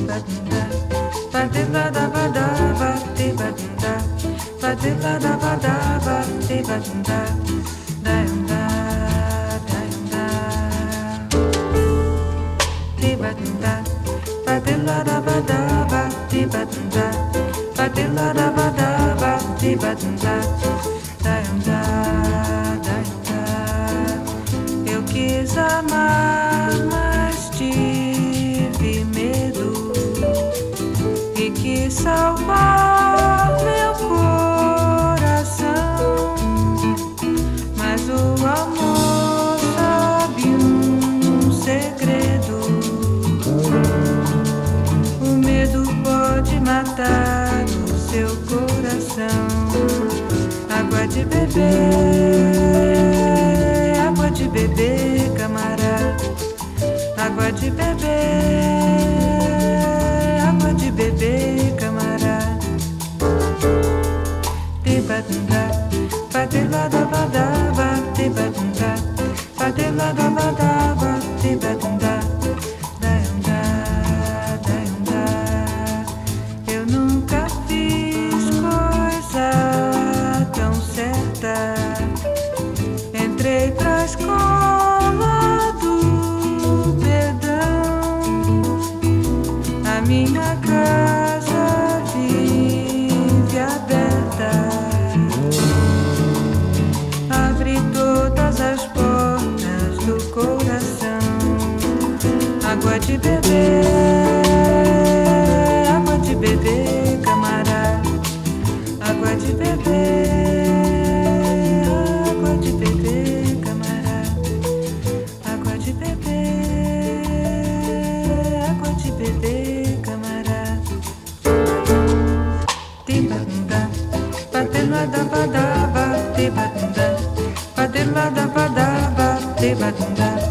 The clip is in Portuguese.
Eu quis amar, mas tive medo e quis salvar meu coração, mas o amor sabe um segredo. O medo pode matar o seu coração. Água de beber, água de beber, camarada. Água de beber, água de beber, camarada. Tibadunda, badilada, tibadunda, badilada, tibadunda. Eu nunca fiz coisa tão certa. Entrei pra escola do perdão. A minha casa vive aberta. Abre todas as portas do coração. Água de beber, água de beber, camarada. Água de beber, água de beber, camarada. Água de beber, água de beber, camarada. Tibadunda, badilada, badaba, tibadunda, badilada, badaba, tibadunda.